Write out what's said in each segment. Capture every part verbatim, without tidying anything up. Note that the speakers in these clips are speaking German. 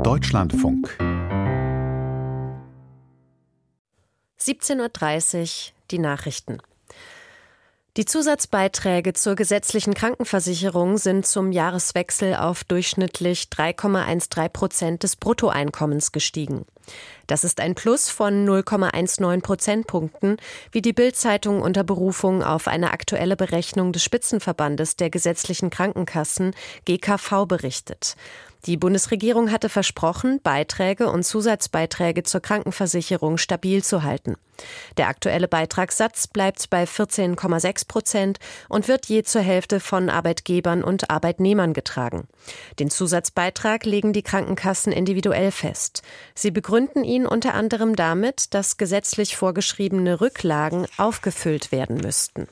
Deutschlandfunk. siebzehn Uhr dreißig, die Nachrichten. Die Zusatzbeiträge zur gesetzlichen Krankenversicherung sind zum Jahreswechsel auf durchschnittlich drei Komma dreizehn Prozent des Bruttoeinkommens gestiegen. Das ist ein Plus von null Komma neunzehn Prozentpunkten, wie die Bild-Zeitung unter Berufung auf eine aktuelle Berechnung des Spitzenverbandes der gesetzlichen Krankenkassen G K V berichtet. Die Bundesregierung hatte versprochen, Beiträge und Zusatzbeiträge zur Krankenversicherung stabil zu halten. Der aktuelle Beitragssatz bleibt bei vierzehn Komma sechs Prozent und wird je zur Hälfte von Arbeitgebern und Arbeitnehmern getragen. Den Zusatzbeitrag legen die Krankenkassen individuell fest. Sie begründen ihn unter anderem damit, dass gesetzlich vorgeschriebene Rücklagen aufgefüllt werden müssten.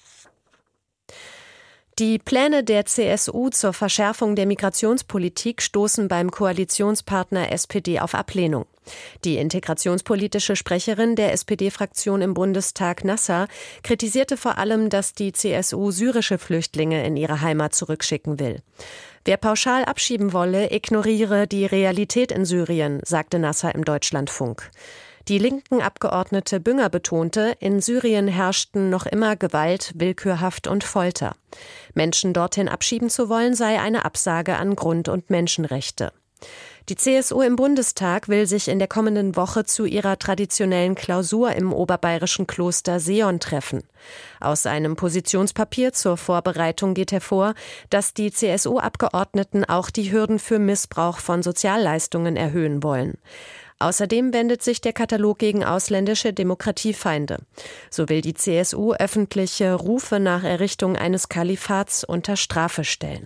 Die Pläne der C S U zur Verschärfung der Migrationspolitik stoßen beim Koalitionspartner S P D auf Ablehnung. Die integrationspolitische Sprecherin der S P D-Fraktion im Bundestag, Nasser, kritisierte vor allem, dass die C S U syrische Flüchtlinge in ihre Heimat zurückschicken will. Wer pauschal abschieben wolle, ignoriere die Realität in Syrien, sagte Nasser im Deutschlandfunk. Die linken Abgeordnete Bünger betonte, in Syrien herrschten noch immer Gewalt, Willkürhaft und Folter. Menschen dorthin abschieben zu wollen, sei eine Absage an Grund- und Menschenrechte. Die C S U im Bundestag will sich in der kommenden Woche zu ihrer traditionellen Klausur im oberbayerischen Kloster Seon treffen. Aus einem Positionspapier zur Vorbereitung geht hervor, dass die C S U-Abgeordneten auch die Hürden für Missbrauch von Sozialleistungen erhöhen wollen. Außerdem wendet sich der Katalog gegen ausländische Demokratiefeinde. So will die C S U öffentliche Rufe nach Errichtung eines Kalifats unter Strafe stellen.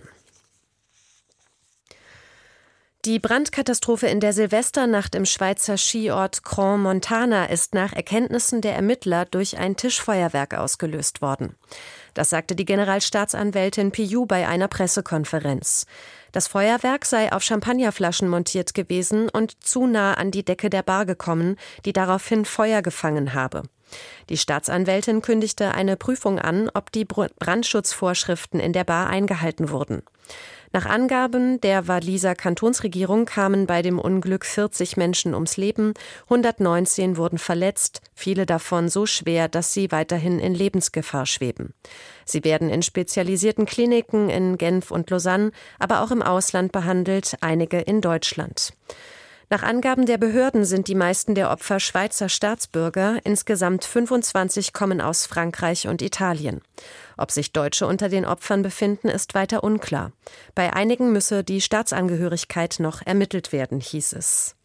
Die Brandkatastrophe in der Silvesternacht im Schweizer Skiort Crans Montana ist nach Erkenntnissen der Ermittler durch ein Tischfeuerwerk ausgelöst worden. Das sagte die Generalstaatsanwältin Piu bei einer Pressekonferenz. Das Feuerwerk sei auf Champagnerflaschen montiert gewesen und zu nah an die Decke der Bar gekommen, die daraufhin Feuer gefangen habe. Die Staatsanwältin kündigte eine Prüfung an, ob die Brandschutzvorschriften in der Bar eingehalten wurden. Nach Angaben der Walliser Kantonsregierung kamen bei dem Unglück vierzig Menschen ums Leben, hundertneunzehn wurden verletzt, viele davon so schwer, dass sie weiterhin in Lebensgefahr schweben. Sie werden in spezialisierten Kliniken in Genf und Lausanne, aber auch im Ausland behandelt, einige in Deutschland. Nach Angaben der Behörden sind die meisten der Opfer Schweizer Staatsbürger, insgesamt fünfundzwanzig kommen aus Frankreich und Italien. Ob sich Deutsche unter den Opfern befinden, ist weiter unklar. Bei einigen müsse die Staatsangehörigkeit noch ermittelt werden, hieß es.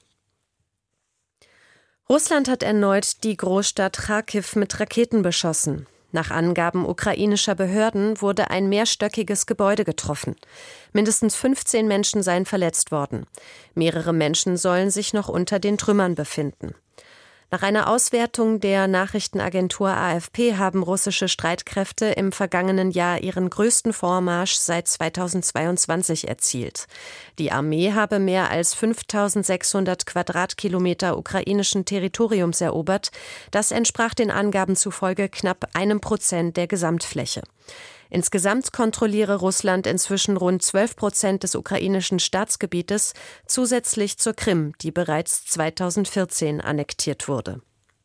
Russland hat erneut die Großstadt Charkiw mit Raketen beschossen. Nach Angaben ukrainischer Behörden wurde ein mehrstöckiges Gebäude getroffen. Mindestens fünfzehn Menschen seien verletzt worden. Mehrere Menschen sollen sich noch unter den Trümmern befinden. Nach einer Auswertung der Nachrichtenagentur A F P haben russische Streitkräfte im vergangenen Jahr ihren größten Vormarsch seit zweitausendzweiundzwanzig erzielt. Die Armee habe mehr als fünftausendsechshundert Quadratkilometer ukrainischen Territoriums erobert. Das entsprach den Angaben zufolge knapp einem Prozent der Gesamtfläche. Insgesamt kontrolliere Russland inzwischen rund zwölf Prozent des ukrainischen Staatsgebietes, zusätzlich zur Krim, die bereits zweitausendvierzehn annektiert wurde.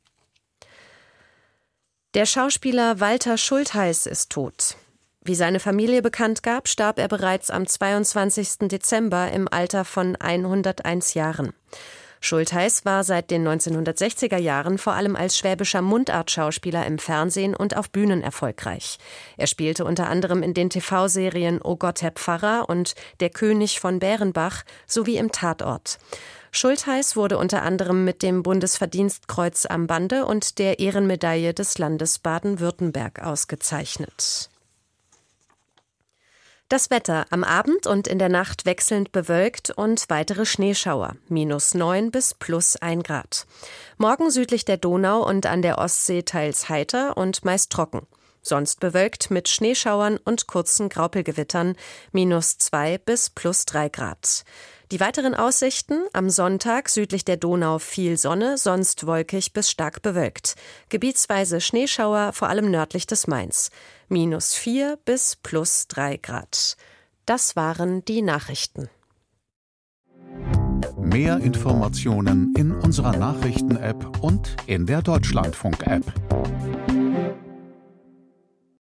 Der Schauspieler Walter Schultheis ist tot. Wie seine Familie bekannt gab, starb er bereits am zweiundzwanzigsten Dezember im Alter von hunderteins Jahren. Schultheis war seit den neunzehnhundertsechziger Jahren vor allem als schwäbischer Mundartschauspieler im Fernsehen und auf Bühnen erfolgreich. Er spielte unter anderem in den T V-Serien Oh Gott, Herr Pfarrer und Der König von Bärenbach sowie im Tatort. Schultheis wurde unter anderem mit dem Bundesverdienstkreuz am Bande und der Ehrenmedaille des Landes Baden-Württemberg ausgezeichnet. Das Wetter: am Abend und in der Nacht wechselnd bewölkt und weitere Schneeschauer, minus neun bis plus ein Grad. Morgen südlich der Donau und an der Ostsee teils heiter und meist trocken. Sonst bewölkt mit Schneeschauern und kurzen Graupelgewittern, minus zwei bis plus drei Grad. Die weiteren Aussichten: am Sonntag südlich der Donau viel Sonne, sonst wolkig bis stark bewölkt. Gebietsweise Schneeschauer, vor allem nördlich des Mains. minus vier bis plus drei Grad. Das waren die Nachrichten. Mehr Informationen in unserer Nachrichten-App und in der Deutschlandfunk-App.